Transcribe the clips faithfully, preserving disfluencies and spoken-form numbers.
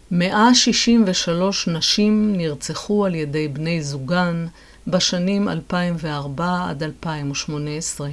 מאה שישים ושלוש נשים נרצחו על ידי בני זוגן בשנים אלפיים וארבע עד אלפיים ושמונה עשרה.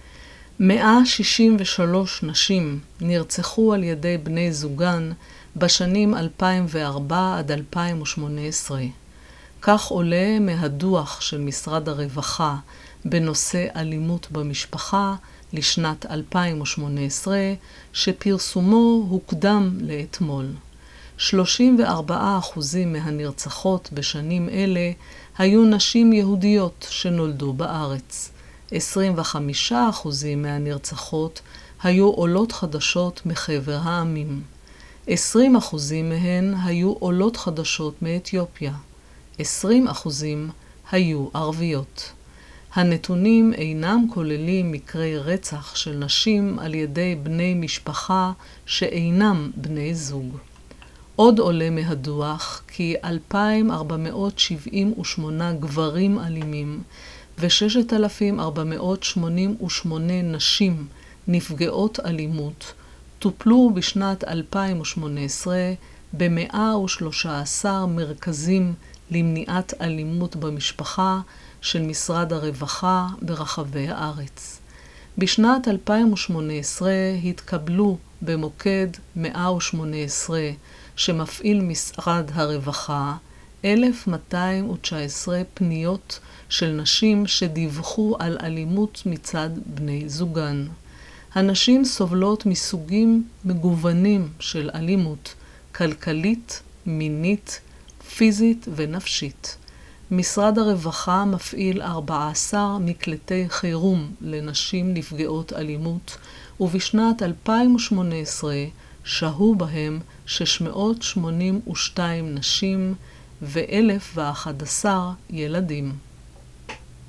מאה שישים ושלוש נשים נרצחו על ידי בני זוגן בשנים אלפיים וארבע עד אלפיים ושמונה עשרה. כך עולה מהדוח של משרד הרווחה בנושא אלימות במשפחה לשנת אלפיים ושמונה עשרה, שפרסומו הוקדם לאתמול. שלושים וארבעה אחוזים מהנרצחות בשנים אלה היו נשים יהודיות שנולדו בארץ. עשרים וחמישה אחוזים מהנרצחות היו עולות חדשות מחבר העמים. עשרים אחוזים מהן היו עולות חדשות מאתיופיה. עשרים אחוזים היו ערביות. הנתונים אינם כוללים מקרי רצח של נשים על ידי בני משפחה שאינם בני זוג. עוד עולה מהדוח כי אלפיים ארבע מאות שבעים ושמונה גברים אלימים ו-ששת אלפים ארבע מאות שמונים ושמונה נשים נפגעות אלימות טופלו בשנת אלפיים ושמונה עשרה ב-מאה ושלושה עשר מרכזים למניעת אלימות במשפחה של משרד הרווחה ברחבי הארץ. בשנת אלפיים ושמונה עשרה התקבלו במוקד מאה ושמונה עשרה שמפעיל משרד הרווחה אלף מאתיים תשע עשרה פניות של נשים שדיווחו על אלימות מצד בני זוגן. הנשים סובלות מסוגים מגוונים של אלימות, כלכלית, מינית, פיזית ונפשית. משרד הרווחה מפעיל ארבעה עשר מקלטי חירום לנשים נפגעות אלימות, ובשנת אלפיים ושמונה עשרה שהו בהם שש מאות שמונים ושתיים נשים ו-אלף ואחת עשר ילדים.